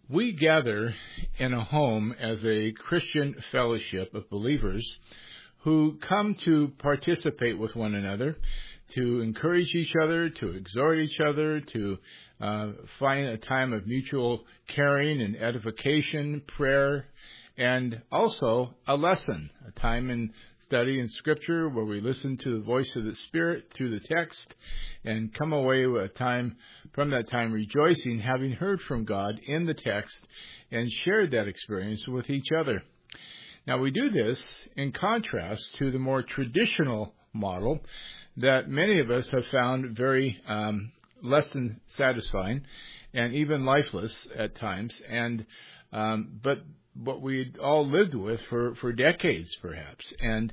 We gather in a home as a Christian fellowship of believers who come to participate with one another, to encourage each other, to exhort each other, to find a time of mutual caring and edification, prayer, and also a lesson, a time in study in Scripture where we listen to the voice of the Spirit through the text and come away with from that time rejoicing, having heard from God in the text and shared that experience with each other. Now, we do this in contrast to the more traditional model that many of us have found very less than satisfying and even lifeless at times, but what we all lived with for decades, perhaps, and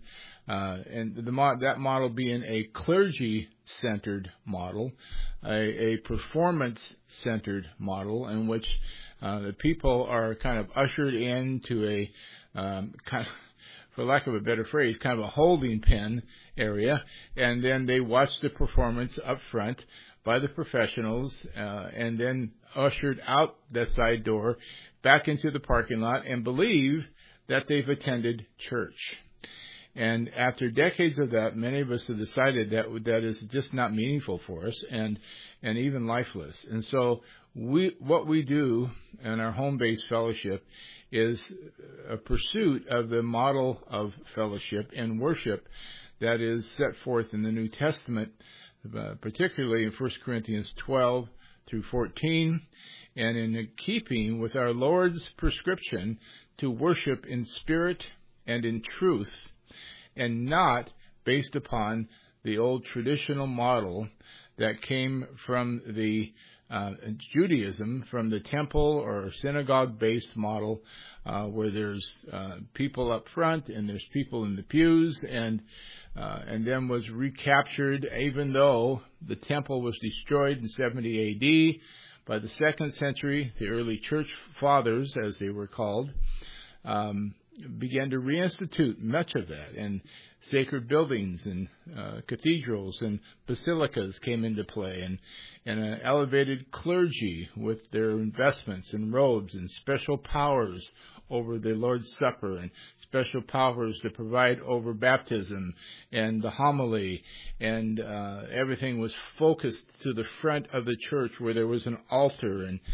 that model being a clergy-centered model, a performance-centered model in which the people are kind of ushered into a kind of, for lack of a better phrase, kind of a holding pen area, and then they watch the performance up front by the professionals, and then ushered out that side door back into the parking lot and believe that they've attended church. And after decades of that, many of us have decided that is just not meaningful for us and even lifeless. And so what we do in our home-based fellowship is a pursuit of the model of fellowship and worship that is set forth in the New Testament, particularly in 1 Corinthians 12 through 14, and in keeping with our Lord's prescription to worship in spirit and in truth, and not based upon the old traditional model that came from the Judaism, from the temple or synagogue-based model, where there's people up front and there's people in the pews, and then was recaptured, even though the temple was destroyed in 70 A.D., by the 2nd century. The early church fathers, as they were called, began to reinstitute much of that, and sacred buildings and cathedrals and basilicas came into play, and an elevated clergy with their investments and robes and special powers over the Lord's Supper and special powers to provide over baptism and the homily, and everything was focused to the front of the church where there was an altar, and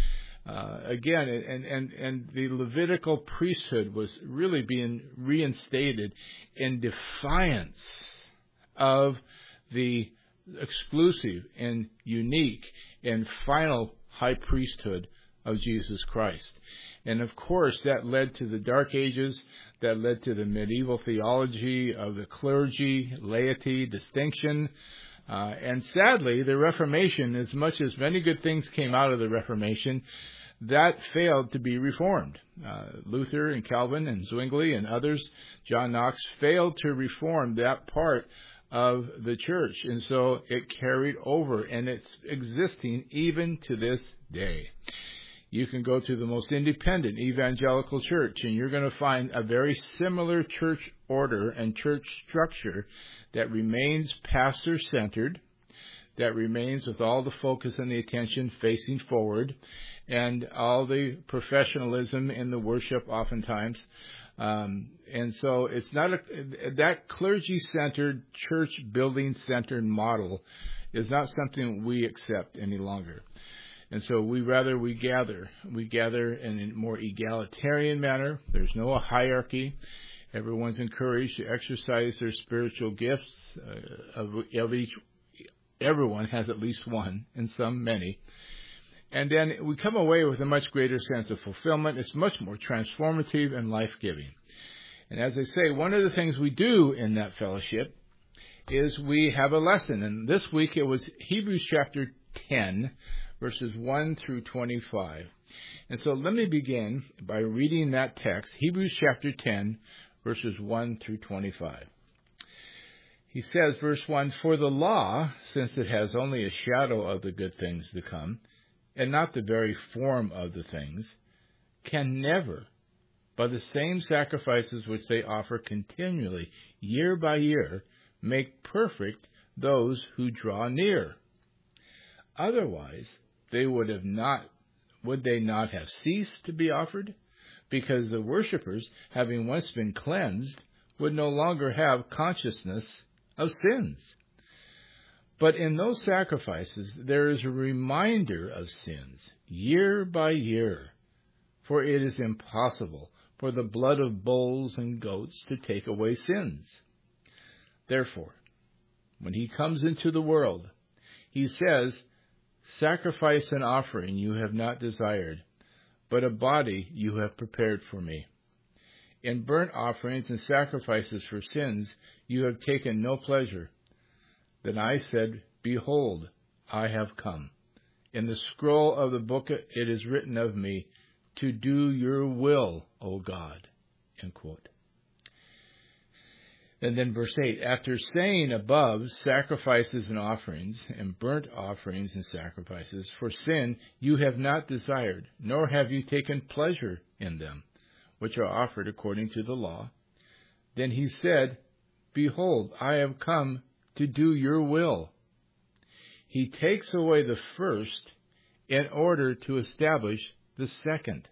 the Levitical priesthood was really being reinstated in defiance of the exclusive and unique and final high priesthood of Jesus Christ. And of course, that led to the Dark Ages, that led to the medieval theology of the clergy, laity, distinction, and sadly, the Reformation, as much as many good things came out of the Reformation, that failed to be reformed. Luther and Calvin and Zwingli and others, John Knox, failed to reform that part of the church. And so it carried over, and it's existing even to this day. You can go to the most independent evangelical church, and you're going to find a very similar church order and church structure that remains pastor-centered, that remains with all the focus and the attention facing forward, and all the professionalism in the worship oftentimes. And so it's not that clergy-centered, church-building-centered model is not something we accept any longer. And so we gather in a more egalitarian manner. There's no hierarchy. Everyone's encouraged to exercise their spiritual gifts. Everyone has at least one, and some many. And then we come away with a much greater sense of fulfillment. It's much more transformative and life-giving. And as I say, one of the things we do in that fellowship is we have a lesson. And this week it was Hebrews chapter 10, verses 1 through 25. And so let me begin by reading that text, Hebrews chapter 10, verses 1 through 25. He says, verse 1, "For the law, since it has only a shadow of the good things to come, and not the very form of the things, can never, by the same sacrifices which they offer continually, year by year, make perfect those who draw near. Otherwise, they would would they not have ceased to be offered? Because the worshippers, having once been cleansed, would no longer have consciousness of sins. But in those sacrifices there is a reminder of sins, year by year. For it is impossible for the blood of bulls and goats to take away sins. Therefore, when he comes into the world, he says, "Sacrifice and offering you have not desired, but a body you have prepared for me. In burnt offerings and sacrifices for sins you have taken no pleasure." Then I said, "Behold, I have come. In the scroll of the book it is written of me, to do your will, O God." End quote. And then verse 8, after saying above, sacrifices and offerings, and burnt offerings and sacrifices for sin you have not desired, nor have you taken pleasure in them, which are offered according to the law. Then he said, "Behold, I have come to do your will." He takes away the first in order to establish the second.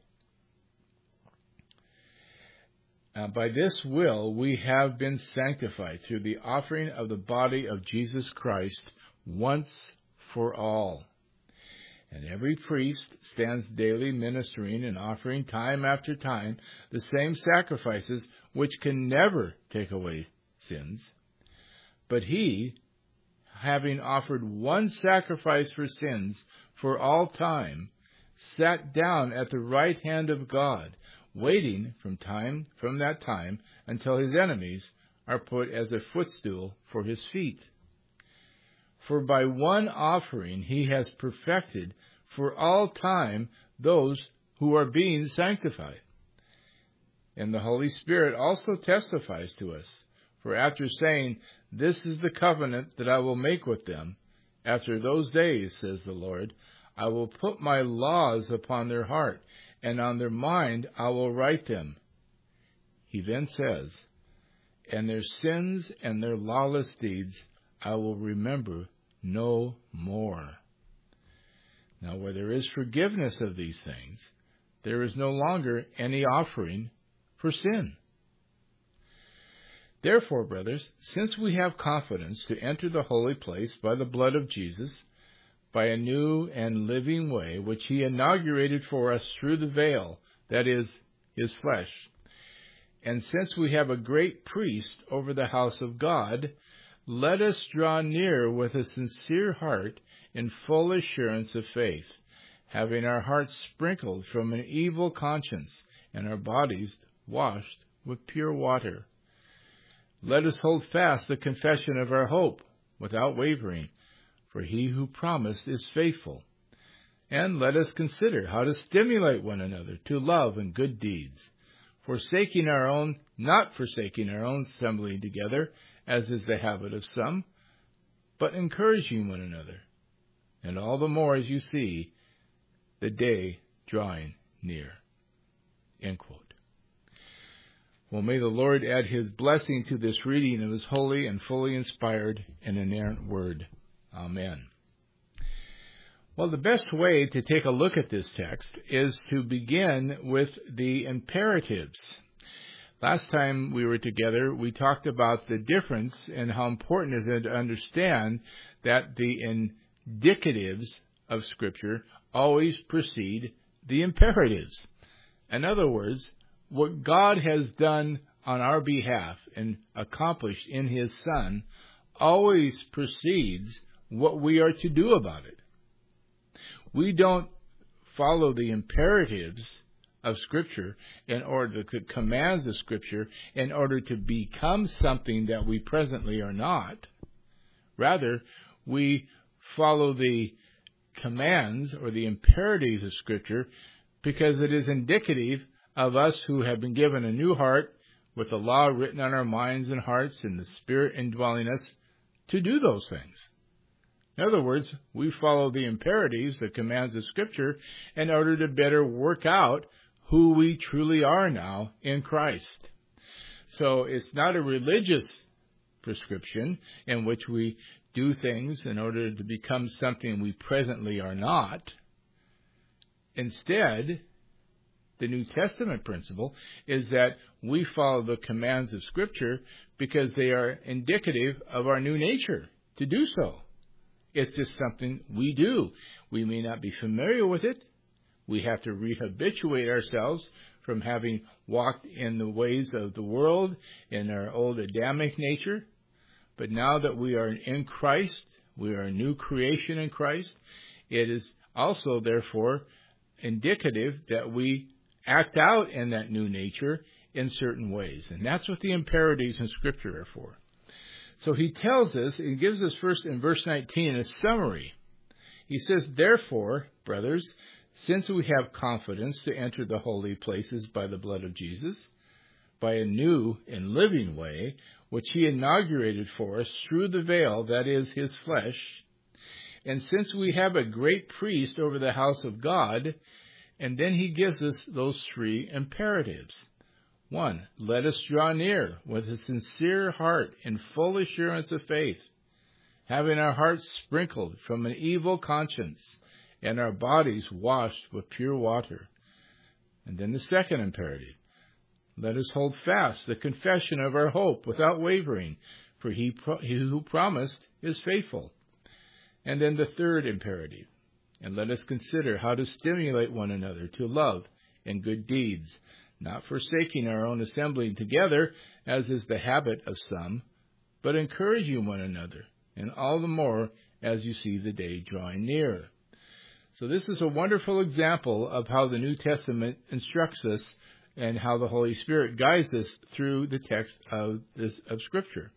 By this will we have been sanctified through the offering of the body of Jesus Christ once for all. And every priest stands daily ministering and offering time after time the same sacrifices which can never take away sins. But he, having offered one sacrifice for sins for all time, sat down at the right hand of God, waiting from that time until his enemies are put as a footstool for his feet. For by one offering he has perfected for all time those who are being sanctified. And the Holy Spirit also testifies to us. For after saying, "This is the covenant that I will make with them, after those days, says the Lord, I will put my laws upon their heart, and on their mind I will write them." He then says, "And their sins and their lawless deeds I will remember no more." Now where there is forgiveness of these things, there is no longer any offering for sin. Therefore, brothers, since we have confidence to enter the holy place by the blood of Jesus, by a new and living way which he inaugurated for us through the veil, that is, his flesh, and since we have a great priest over the house of God, let us draw near with a sincere heart in full assurance of faith, having our hearts sprinkled from an evil conscience and our bodies washed with pure water. Let us hold fast the confession of our hope without wavering, for he who promised is faithful. And let us consider how to stimulate one another to love and good deeds, not forsaking our own assembling together, as is the habit of some, but encouraging one another, and all the more as you see the day drawing near. End quote. Well, may the Lord add his blessing to this reading of his holy and fully inspired and inerrant word. Amen. Well, the best way to take a look at this text is to begin with the imperatives. Last time we were together, we talked about the difference and how important it is to understand that the indicatives of Scripture always precede the imperatives. In other words, what God has done on our behalf and accomplished in his Son always precedes what we are to do about it. We don't follow the imperatives of Scripture in order to commands of Scripture in order to become something that we presently are not. Rather, we follow the commands or the imperatives of Scripture because it is indicative of us who have been given a new heart with the law written on our minds and hearts and the Spirit indwelling us to do those things. In other words, we follow the imperatives, the commands of Scripture, in order to better work out who we truly are now in Christ. So it's not a religious prescription in which we do things in order to become something we presently are not. Instead, the New Testament principle is that we follow the commands of Scripture because they are indicative of our new nature to do so. It's just something we do. We may not be familiar with it. We have to rehabituate ourselves from having walked in the ways of the world in our old Adamic nature. But now that we are in Christ, we are a new creation in Christ, it is also, therefore, indicative that we act out in that new nature in certain ways. And that's what the imperatives in Scripture are for. So he tells us, he gives us first in verse 19 a summary. He says, therefore, brothers, since we have confidence to enter the holy places by the blood of Jesus, by a new and living way, which he inaugurated for us through the veil, that is, his flesh, and since we have a great priest over the house of God, and then he gives us those three imperatives. 1, let us draw near with a sincere heart in full assurance of faith, having our hearts sprinkled from an evil conscience, and our bodies washed with pure water. And then the second imperative, let us hold fast the confession of our hope without wavering, for he who promised is faithful. And then the third imperative, and let us consider how to stimulate one another to love and good deeds, not forsaking our own assembling together, as is the habit of some, but encouraging one another, and all the more as you see the day drawing near. So this is a wonderful example of how the New Testament instructs us and how the Holy Spirit guides us through the text of Scripture.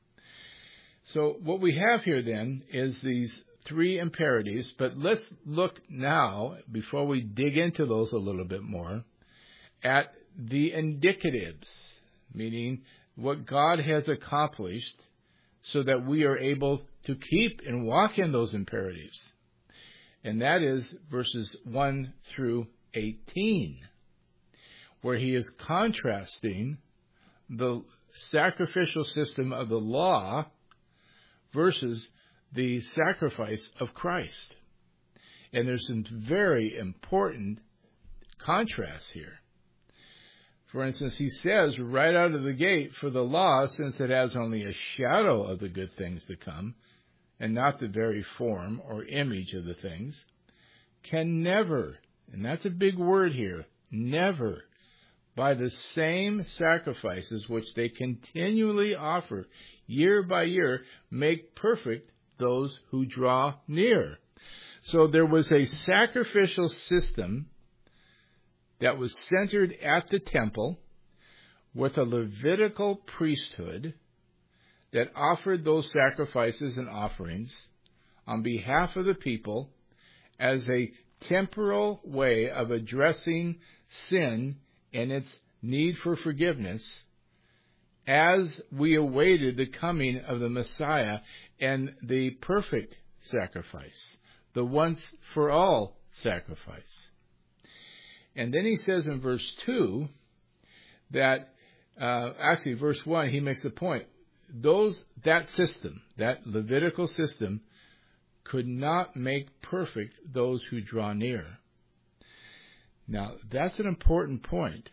So what we have here then is these three imperatives, but let's look now, before we dig into those a little bit more, at the indicatives, meaning what God has accomplished so that we are able to keep and walk in those imperatives. And that is verses 1 through 18, where he is contrasting the sacrificial system of the law versus the sacrifice of Christ. And there's some very important contrasts here. For instance, he says right out of the gate, for the law, since it has only a shadow of the good things to come, and not the very form or image of the things, can never, and that's a big word here, never, by the same sacrifices which they continually offer year by year, make perfect those who draw near. So there was a sacrificial system that was centered at the temple with a Levitical priesthood that offered those sacrifices and offerings on behalf of the people as a temporal way of addressing sin and its need for forgiveness as we awaited the coming of the Messiah and the perfect sacrifice, the once-for-all sacrifice. And then he says in verse 2 that, verse 1, he makes the point, that system, that Levitical system, could not make perfect those who draw near. Now, that's an important point.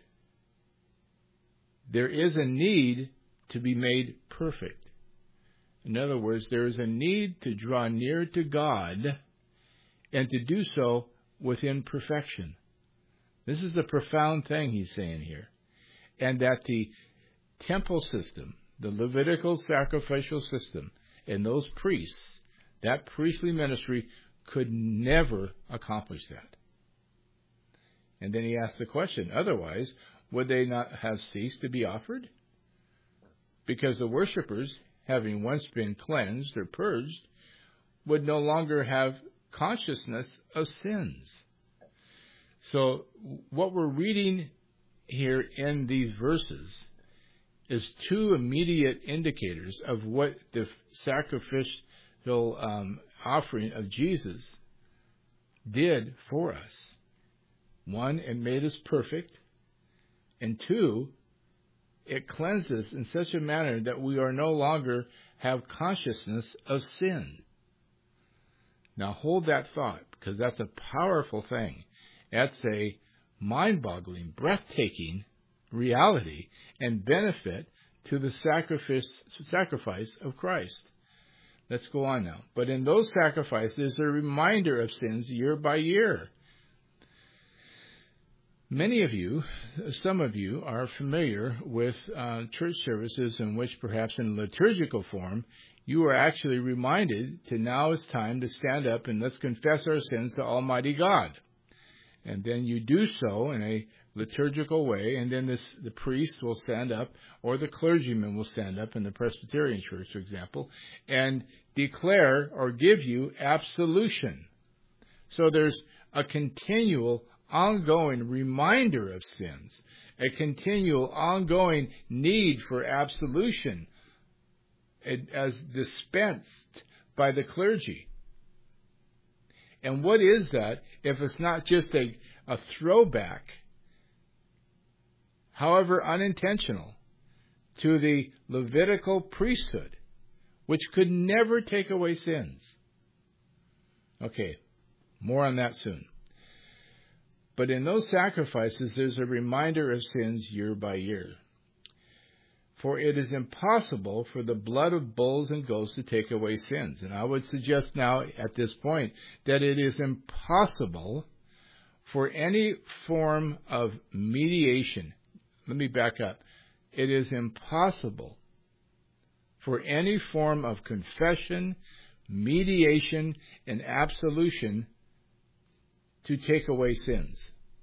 There is a need to be made perfect. In other words, there is a need to draw near to God and to do so within perfection. This is a profound thing he's saying here. And that the temple system, the Levitical sacrificial system, and those priests, that priestly ministry could never accomplish that. And then he asks the question, otherwise, would they not have ceased to be offered? Because the worshipers, having once been cleansed or purged, would no longer have consciousness of sins. So what we're reading here in these verses is two immediate indicators of what the sacrificial offering of Jesus did for us. One, it made us perfect. And two, it cleansed us in such a manner that we are no longer have consciousness of sin. Now hold that thought, because that's a powerful thing. That's a mind-boggling, breathtaking reality and benefit to the sacrifice of Christ. Let's go on now. But in those sacrifices, there's a reminder of sins year by year. Many of you, some of you, are familiar with church services in which perhaps in liturgical form, you are actually reminded to now it's time to stand up and let's confess our sins to Almighty God. And then you do so in a liturgical way, and then the priest will stand up, or the clergyman will stand up in the Presbyterian Church, for example, and declare or give you absolution. So there's a continual, ongoing reminder of sins, a continual, ongoing need for absolution as dispensed by the clergy. And what is that if it's not just a throwback, however unintentional, to the Levitical priesthood, which could never take away sins? Okay, more on that soon. But in those sacrifices, there's a reminder of sins year by year. For it is impossible for the blood of bulls and goats to take away sins. And I would suggest now at this point that it is impossible for any form of mediation. Let me back up. It is impossible for any form of confession, mediation, and absolution to take away sins.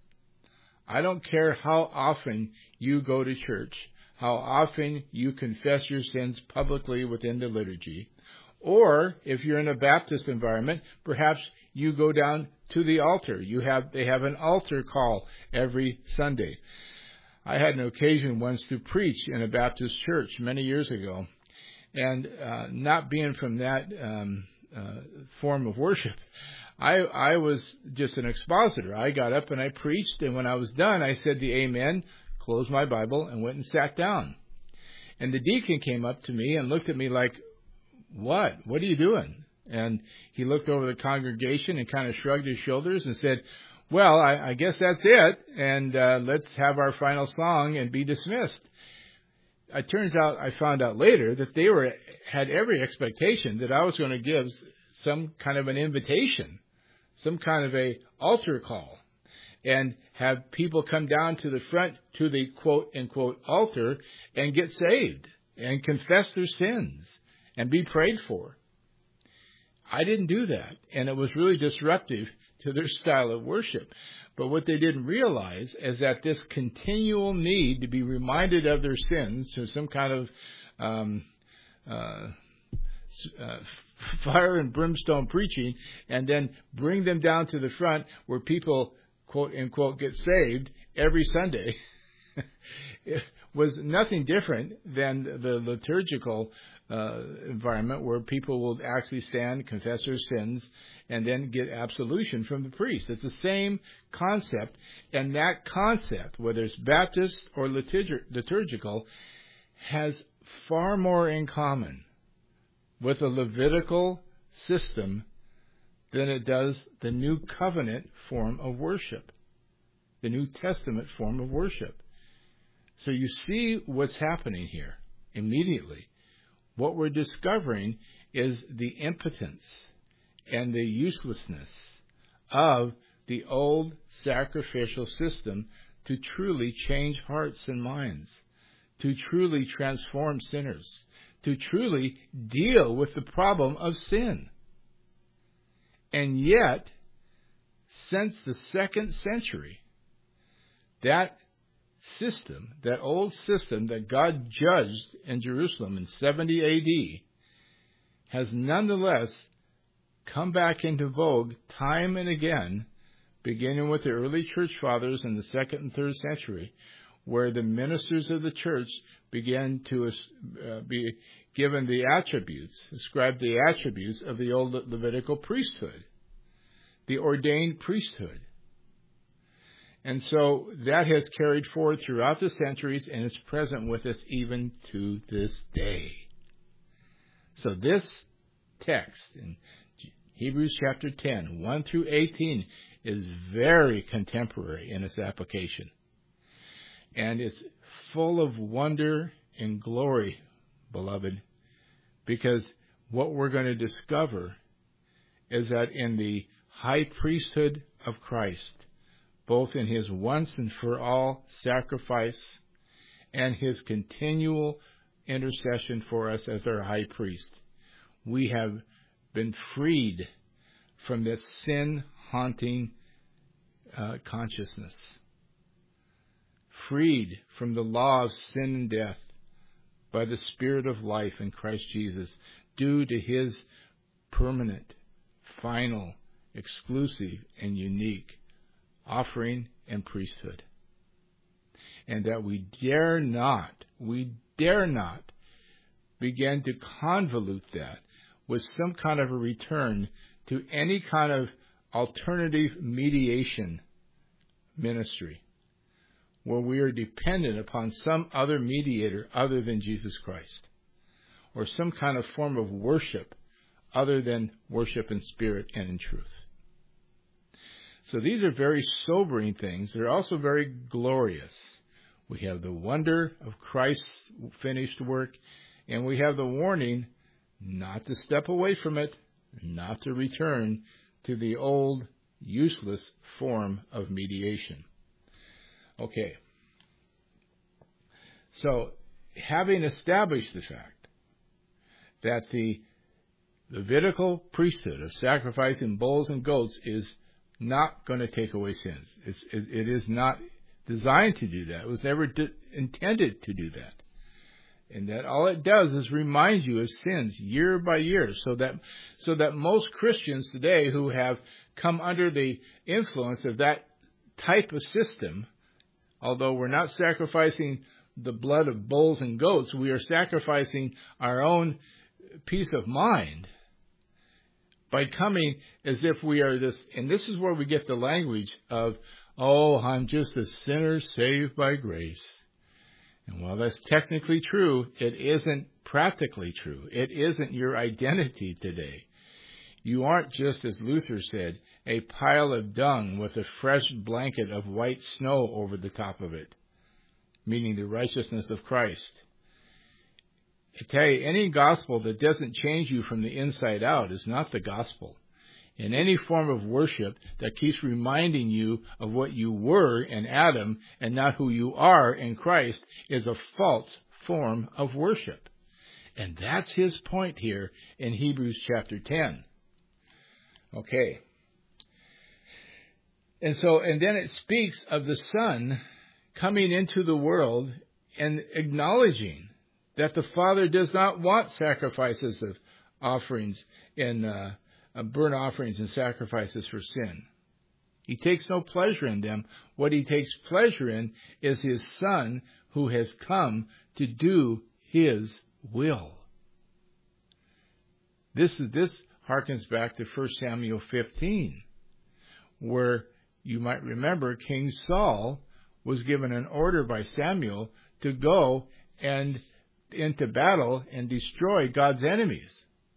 I don't care how often you go to church, how often you confess your sins publicly within the liturgy, or if you're in a Baptist environment, perhaps you go down to the altar. They have an altar call every Sunday. I had an occasion once to preach in a Baptist church many years ago, and not being from that form of worship, I was just an expositor. I got up and I preached, and when I was done, I said the amen, closed my Bible, and went and sat down. And the deacon came up to me and looked at me like, What are you doing? And he looked over the congregation and kind of shrugged his shoulders and said, well, I guess that's it, and let's have our final song and be dismissed. It turns out, I found out later, that they had every expectation that I was going to give some kind of an invitation, some kind of a altar call, and have people come down to the front to the quote-unquote altar and get saved and confess their sins and be prayed for. I didn't do that, and it was really disruptive to their style of worship. But what they didn't realize is that this continual need to be reminded of their sins through some kind of fire and brimstone preaching, and then bring them down to the front where people, quote-unquote, get saved every Sunday, it was nothing different than the liturgical environment where people will actually stand, confess their sins, and then get absolution from the priest. It's the same concept, and that concept, whether it's Baptist or liturgical, has far more in common with the Levitical system than it does the New Covenant form of worship, the New Testament form of worship. So you see what's happening here immediately. What we're discovering is the impotence and the uselessness of the old sacrificial system to truly change hearts and minds, to truly transform sinners, to truly deal with the problem of sin. And yet, since the 2nd century, that system, that old system that God judged in Jerusalem in 70 A.D., has nonetheless come back into vogue time and again, beginning with the early church fathers in the 2nd and 3rd century, where the ministers of the church began to be given the attributes, ascribed the attributes of the old Levitical priesthood, the ordained priesthood. And so that has carried forward throughout the centuries and is present with us even to this day. So this text in Hebrews chapter 10, 1 through 18, is very contemporary in its application. And it's full of wonder and glory, beloved, because what we're going to discover is that in the high priesthood of Christ, both in his once and for all sacrifice and his continual intercession for us as our high priest, we have been freed from that sin-haunting consciousness, freed from the law of sin and death by the Spirit of life in Christ Jesus, due to his permanent, final, exclusive, and unique offering and priesthood. And that we dare not begin to convolute that with some kind of a return to any kind of alternative mediation ministry where we are dependent upon some other mediator other than Jesus Christ, or some kind of form of worship other than worship in spirit and in truth. So these are very sobering things. They're also very glorious. We have the wonder of Christ's finished work, and we have the warning not to step away from it, not to return to the old, useless form of mediation. Okay. So, having established the fact that the Levitical priesthood of sacrificing bulls and goats is not going to take away sins. It is not designed to do that. It was never intended to do that. And that all it does is remind you of sins year by year, so that most Christians today who have come under the influence of that type of system, although we're not sacrificing the blood of bulls and goats, we are sacrificing our own peace of mind by coming as if we are this, and this is where we get the language of, oh, I'm just a sinner saved by grace. And while that's technically true, it isn't practically true. It isn't your identity today. You aren't, just as Luther said, a pile of dung with a fresh blanket of white snow over the top of it, meaning the righteousness of Christ. I tell you, any gospel that doesn't change you from the inside out is not the gospel. And any form of worship that keeps reminding you of what you were in Adam and not who you are in Christ is a false form of worship. And that's his point here in Hebrews chapter 10. Okay. And then it speaks of the Son coming into the world and acknowledging that the Father does not want sacrifices of offerings and burnt offerings and sacrifices for sin. He takes no pleasure in them. What he takes pleasure in is his Son who has come to do his will. This harkens back to 1 Samuel 15, where you might remember King Saul was given an order by Samuel to go and into battle and destroy God's enemies,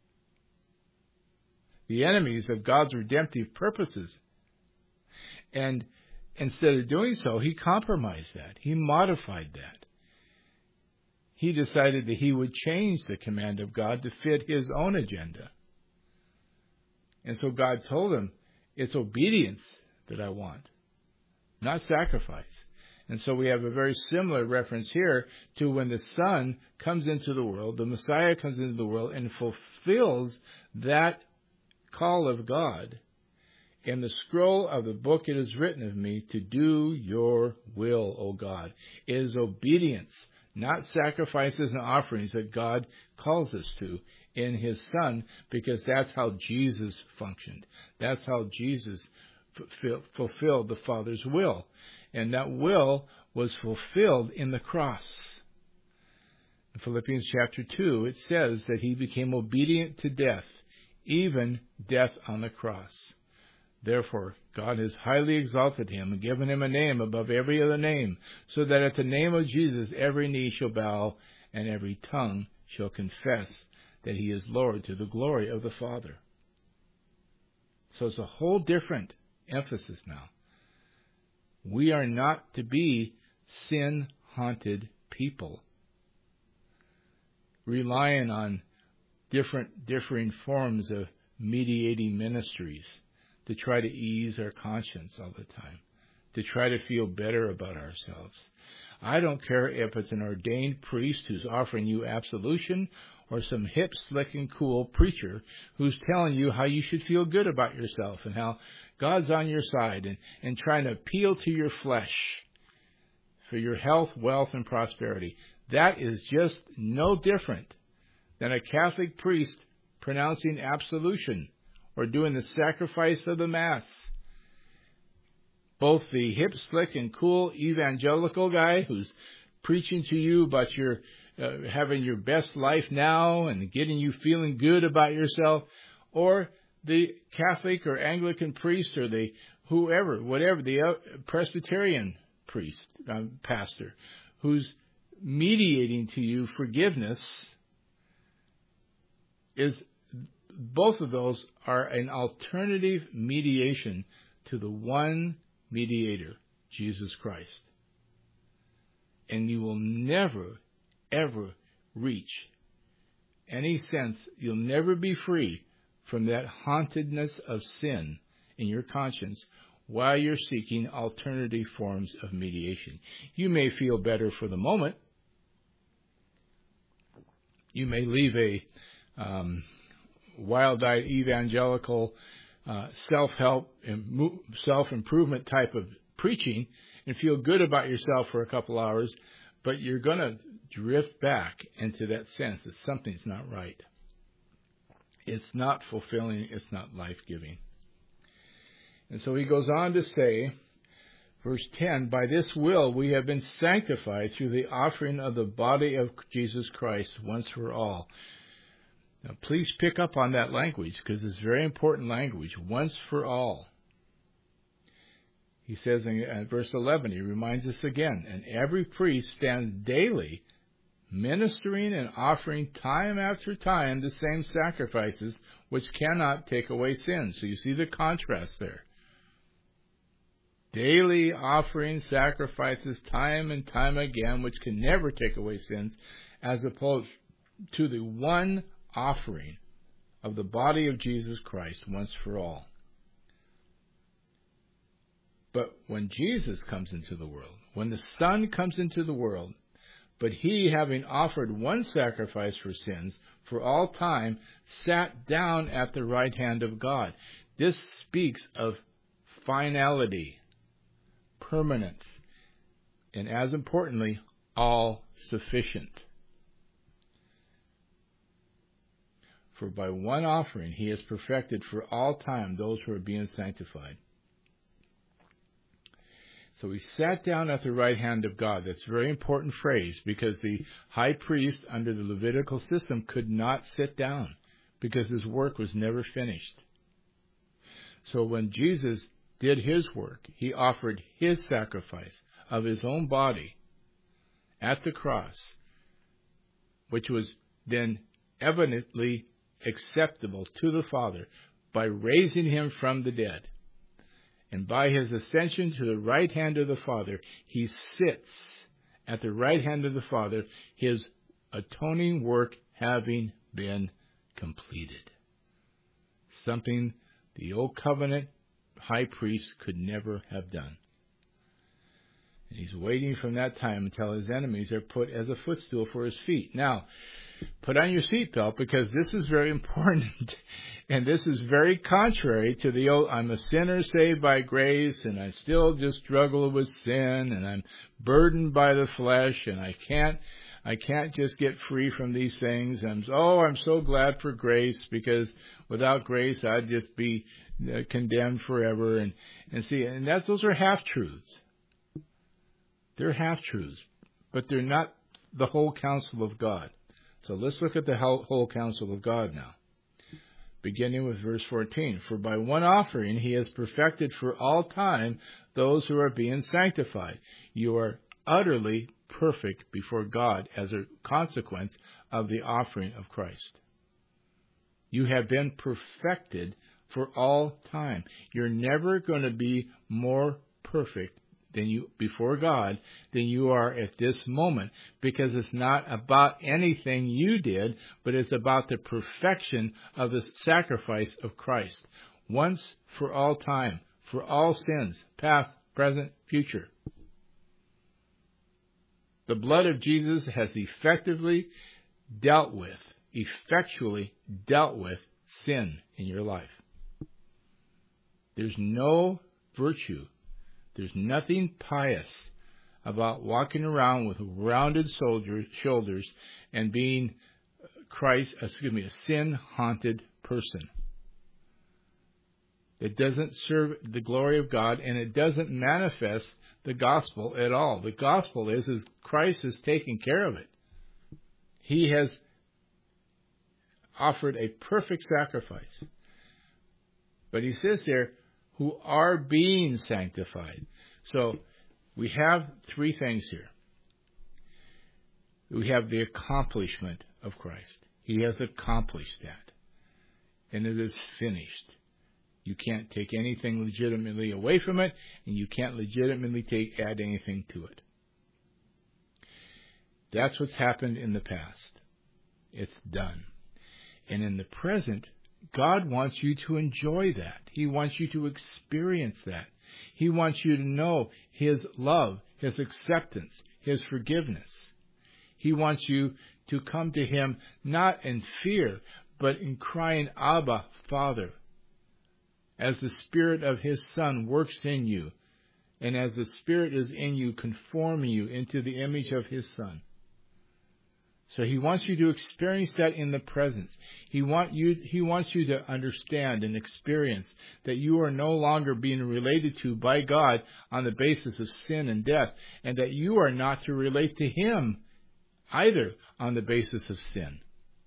the enemies of God's redemptive purposes. And instead of doing so, he compromised that. He modified that. He decided that he would change the command of God to fit his own agenda. And so God told him, it's obedience that I want, not sacrifice. And so we have a very similar reference here to when the Son comes into the world, the Messiah comes into the world and fulfills that call of God. In the scroll of the book it is written of me to do your will, O God. It is obedience, not sacrifices and offerings, that God calls us to in his Son, because that's how Jesus functioned. That's how Jesus fulfilled the Father's will. And that will was fulfilled in the cross. In Philippians chapter 2, it says that he became obedient to death, even death on the cross. Therefore, God has highly exalted him and given him a name above every other name, so that at the name of Jesus every knee shall bow and every tongue shall confess that he is Lord, to the glory of the Father. So it's a whole different emphasis now. We are not to be sin-haunted people, relying on differing forms of mediating ministries to try to ease our conscience all the time, to try to feel better about ourselves. I don't care if it's an ordained priest who's offering you absolution or some hip, slick, and cool preacher who's telling you how you should feel good about yourself and how God's on your side and trying to appeal to your flesh for your health, wealth, and prosperity. That is just no different than a Catholic priest pronouncing absolution or doing the sacrifice of the Mass. Both the hip, slick, and cool evangelical guy who's preaching to you about your having your best life now and getting you feeling good about yourself, or the Catholic or Anglican priest or the whatever, the Presbyterian priest, pastor, who's mediating to you forgiveness, both of those are an alternative mediation to the one mediator, Jesus Christ. And you will never, ever reach any sense, you'll never be free from that hauntedness of sin in your conscience while you're seeking alternative forms of mediation. You may feel better for the moment. You may leave a wild-eyed evangelical self-help, self-improvement type of preaching and feel good about yourself for a couple hours, but you're going to drift back into that sense that something's not right. It's not fulfilling. It's not life-giving. And so he goes on to say, verse 10, by this will we have been sanctified through the offering of the body of Jesus Christ once for all. Now, please pick up on that language because it's very important language, once for all. He says in verse 11, he reminds us again, and every priest stands daily ministering and offering time after time the same sacrifices which cannot take away sins. So you see the contrast there. Daily offering sacrifices time and time again which can never take away sins, as opposed to the one offering of the body of Jesus Christ once for all. But when Jesus comes into the world, when the Son comes into the world, but he, having offered one sacrifice for sins for all time, sat down at the right hand of God. This speaks of finality, permanence, and as importantly, all sufficient. For by one offering he has perfected for all time those who are being sanctified. So he sat down at the right hand of God. That's a very important phrase because the high priest under the Levitical system could not sit down because his work was never finished. So when Jesus did his work, he offered his sacrifice of his own body at the cross, which was then evidently acceptable to the Father by raising him from the dead. And by his ascension to the right hand of the Father, he sits at the right hand of the Father, his atoning work having been completed. Something the old covenant high priest could never have done. And he's waiting from that time until his enemies are put as a footstool for his feet. Now, put on your seatbelt because this is very important. And this is very contrary to the old, I'm a sinner saved by grace and I still just struggle with sin and I'm burdened by the flesh and I can't just get free from these things. I'm so glad for grace because without grace I'd just be condemned forever. And those are half-truths. They're half-truths, but they're not the whole counsel of God. So let's look at the whole counsel of God now. Beginning with verse 14. For by one offering he has perfected for all time those who are being sanctified. You are utterly perfect before God as a consequence of the offering of Christ. You have been perfected for all time. You're never going to be more perfect before God than you are at this moment, because it's not about anything you did, but it's about the perfection of the sacrifice of Christ. Once for all time, for all sins, past, present, future. The blood of Jesus has effectually dealt with sin in your life. There's no virtue, there's nothing pious about walking around with rounded shoulders and being a sin-haunted person. It doesn't serve the glory of God, and it doesn't manifest the gospel at all. The gospel is Christ has taken care of it. He has offered a perfect sacrifice. But he says there, who are being sanctified. So we have three things here. We have the accomplishment of Christ. He has accomplished that. And it is finished. You can't take anything legitimately away from it, and you can't legitimately add anything to it. That's what's happened in the past. It's done. And in the present, God wants you to enjoy that. He wants you to experience that. He wants you to know His love, His acceptance, His forgiveness. He wants you to come to Him not in fear, but in crying, Abba, Father, as the Spirit of His Son works in you, and as the Spirit is in you, conforming you into the image of His Son. So He wants you to experience that in the present. He wants you to understand and experience that you are no longer being related to by God on the basis of sin and death, and that you are not to relate to Him either on the basis of sin.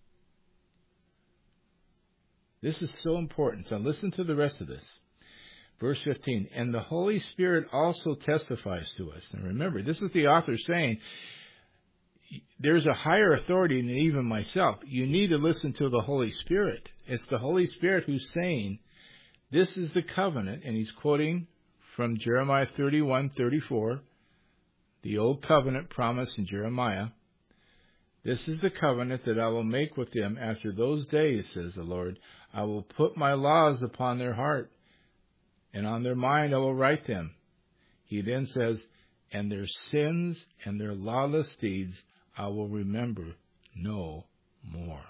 This is so important. So listen to the rest of this. Verse 15, and the Holy Spirit also testifies to us. And remember, this is the author saying, there's a higher authority than even myself. You need to listen to the Holy Spirit. It's the Holy Spirit who's saying, this is the covenant, and he's quoting from Jeremiah 31:34, the old covenant promise in Jeremiah. This is the covenant that I will make with them after those days, says the Lord. I will put my laws upon their heart, and on their mind I will write them. He then says, and their sins and their lawless deeds I will remember no more.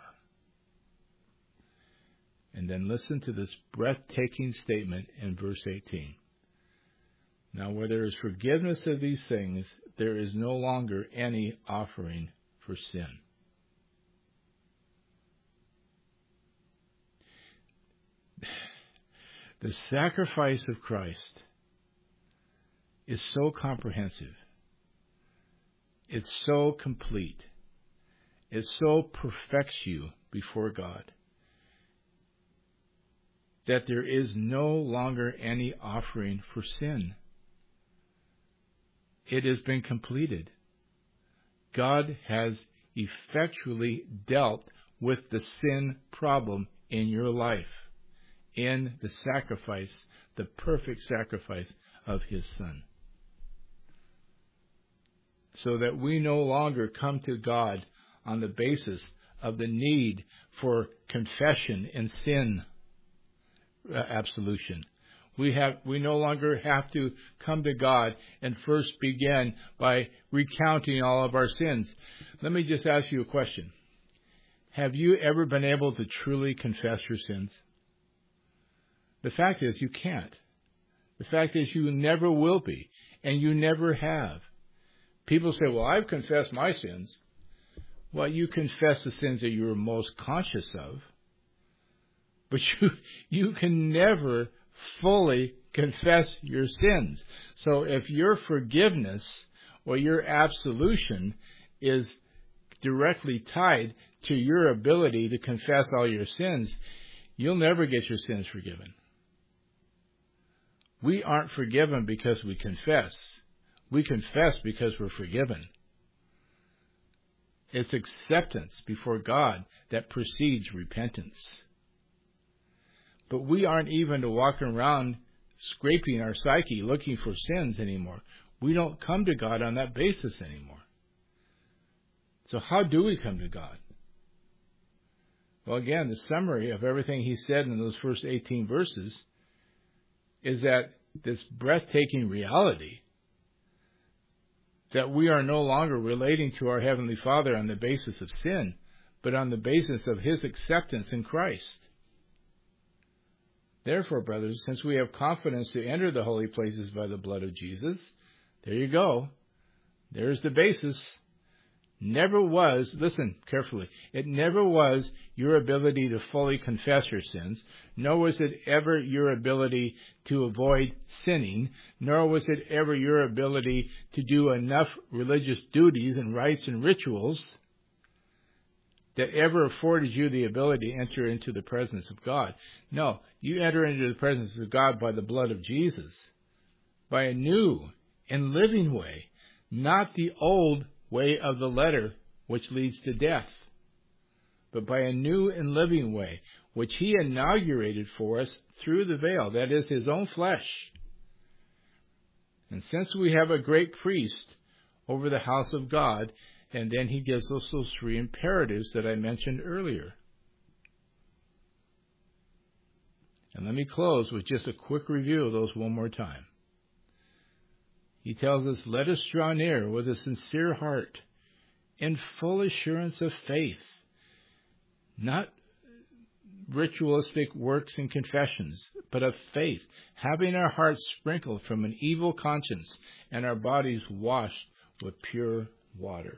And then listen to this breathtaking statement in verse 18. Now where there is forgiveness of these things, there is no longer any offering for sin. The sacrifice of Christ is so comprehensive. It's so complete. It so perfects you before God that there is no longer any offering for sin. It has been completed. God has effectually dealt with the sin problem in your life in the sacrifice, the perfect sacrifice of His Son. So that we no longer come to God on the basis of the need for confession and sin absolution. We no longer have to come to God and first begin by recounting all of our sins. Let me just ask you a question. Have you ever been able to truly confess your sins? The fact is you can't. The fact is you never will be, and you never have. People say, well, I've confessed my sins. Well, you confess the sins that you're most conscious of, but you can never fully confess your sins. So if your forgiveness or your absolution is directly tied to your ability to confess all your sins, you'll never get your sins forgiven. We aren't forgiven because we confess. We confess because we're forgiven. It's acceptance before God that precedes repentance. But we aren't even to walk around scraping our psyche looking for sins anymore. We don't come to God on that basis anymore. So how do we come to God? Well, again, the summary of everything he said in those first 18 verses is that this breathtaking reality that we are no longer relating to our Heavenly Father on the basis of sin, but on the basis of His acceptance in Christ. Therefore, brothers, since we have confidence to enter the holy places by the blood of Jesus, there you go. There's the basis. Never was, listen carefully, it never was your ability to fully confess your sins, nor was it ever your ability to avoid sinning, nor was it ever your ability to do enough religious duties and rites and rituals that ever afforded you the ability to enter into the presence of God. No, you enter into the presence of God by the blood of Jesus, by a new and living way, not the old way of the letter, which leads to death, but by a new and living way, which He inaugurated for us through the veil, that is, His own flesh. And since we have a great priest over the house of God, and then He gives us those three imperatives that I mentioned earlier. And let me close with just a quick review of those one more time. He tells us, let us draw near with a sincere heart, in full assurance of faith, not ritualistic works and confessions, but of faith, having our hearts sprinkled from an evil conscience and our bodies washed with pure water.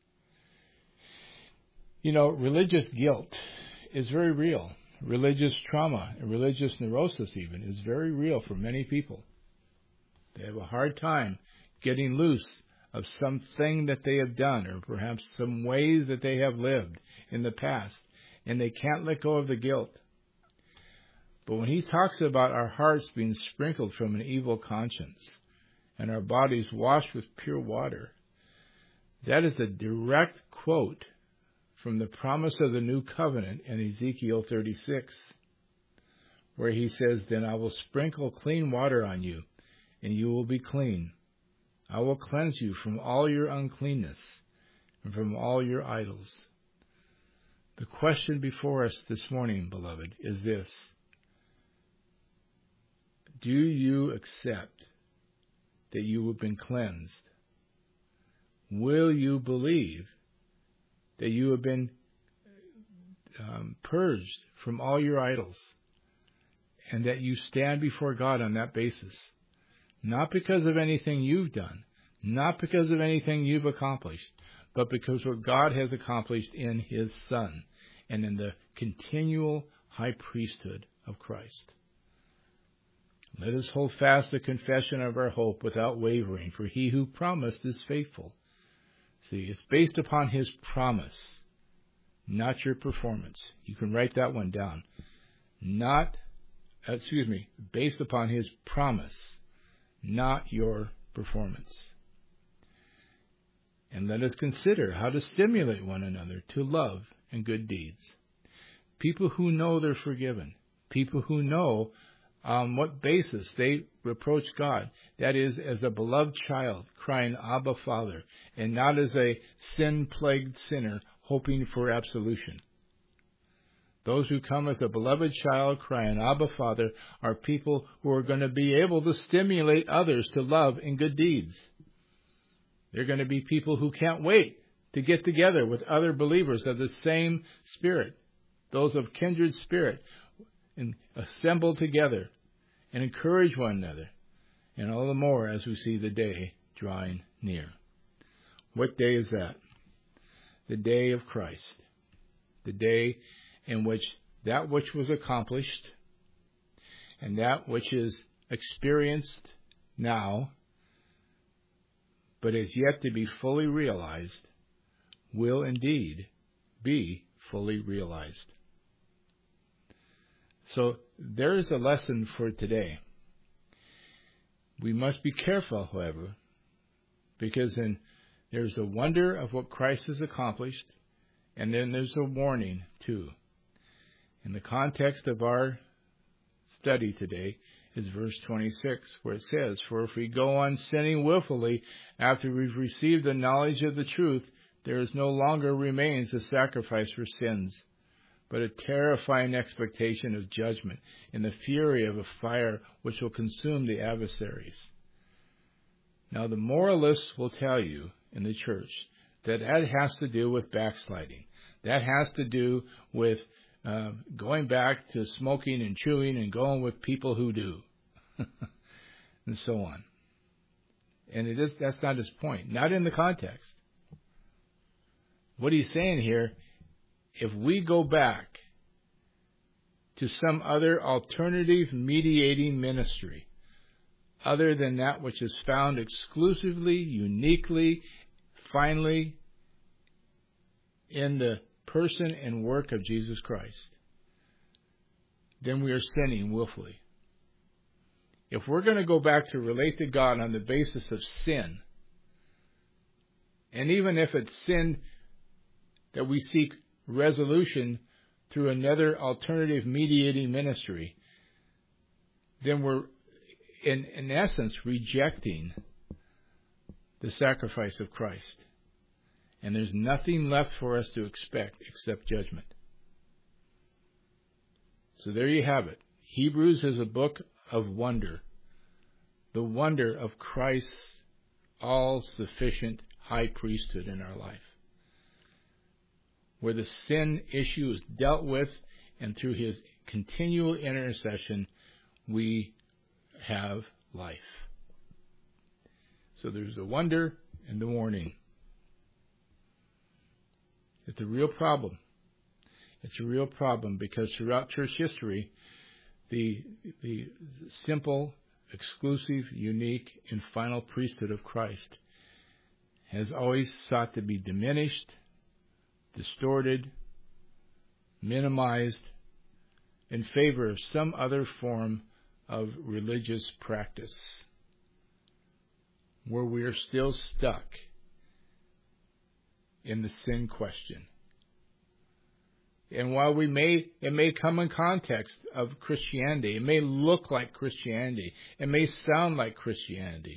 You know, religious guilt is very real. Religious trauma and religious neurosis even is very real for many people. They have a hard time getting loose of something that they have done, or perhaps some ways that they have lived in the past, and they can't let go of the guilt. But when he talks about our hearts being sprinkled from an evil conscience and our bodies washed with pure water, that is a direct quote from the promise of the new covenant in Ezekiel 36, where he says, then I will sprinkle clean water on you, and you will be clean. I will cleanse you from all your uncleanness and from all your idols. The question before us this morning, beloved, is this. Do you accept that you have been cleansed? Will you believe that you have been purged from all your idols, and that you stand before God on that basis? Not because of anything you've done, not because of anything you've accomplished, but because what God has accomplished in His Son and in the continual high priesthood of Christ. Let us hold fast the confession of our hope without wavering, for He who promised is faithful. See, it's based upon His promise, not your performance. You can write that one down. Based upon His promise, not your performance. And let us consider how to stimulate one another to love and good deeds. People who know they're forgiven. People who know on what basis they reproach God. That is, as a beloved child crying, Abba, Father, and not as a sin-plagued sinner hoping for absolution. Those who come as a beloved child crying, Abba, Father, are people who are going to be able to stimulate others to love and good deeds. They're going to be people who can't wait to get together with other believers of the same spirit, those of kindred spirit, and assemble together and encourage one another, and all the more as we see the day drawing near. What day is that? The day of Christ. The day in which that which was accomplished and that which is experienced now, but is yet to be fully realized, will indeed be fully realized. So there is a lesson for today. We must be careful, however, because there's a wonder of what Christ has accomplished, and then there's a warning too. In the context of our study today is verse 26, where it says, "For if we go on sinning willfully after we've received the knowledge of the truth, there is no longer remains a sacrifice for sins, but a terrifying expectation of judgment and the fury of a fire which will consume the adversaries." Now, the moralists will tell you in the church that has to do with backsliding. That has to do with going back to smoking and chewing and going with people who do, and so on. And that's not his point, not in the context. What he's saying here, if we go back to some other alternative mediating ministry, other than that which is found exclusively, uniquely, finally, in the person and work of Jesus Christ, then we are sinning willfully. If we're going to go back to relate to God on the basis of sin, and even if it's sin that we seek resolution through another alternative mediating ministry, then we're in essence rejecting the sacrifice of Christ. And there's nothing left for us to expect except judgment. So there you have it. Hebrews is a book of wonder. The wonder of Christ's all-sufficient high priesthood in our life, where the sin issue is dealt with, and through his continual intercession, we have life. So there's the wonder and the warning. It's a real problem. It's a real problem because throughout church history, the simple, exclusive, unique, and final priesthood of Christ has always sought to be diminished, distorted, minimized in favor of some other form of religious practice, where we are still stuck in the sin question. And while it may come in context of Christianity, it may look like Christianity, it may sound like Christianity,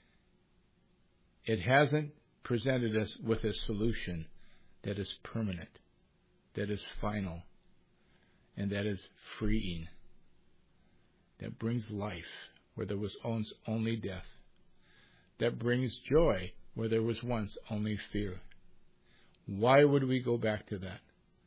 it hasn't presented us with a solution that is permanent, that is final, and that is freeing, that brings life where there was only death, that brings joy where there was once only fear. Why would we go back to that?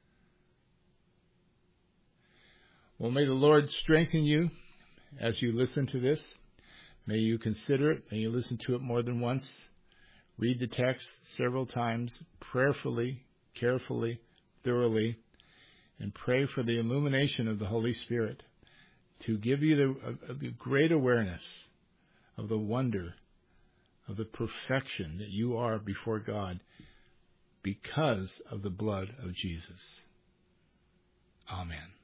Well, may the Lord strengthen you as you listen to this. May you consider it. May you listen to it more than once. Read the text several times, prayerfully, carefully, thoroughly, and pray for the illumination of the Holy Spirit to give you the great awareness of the wonder of the perfection that you are before God because of the blood of Jesus. Amen.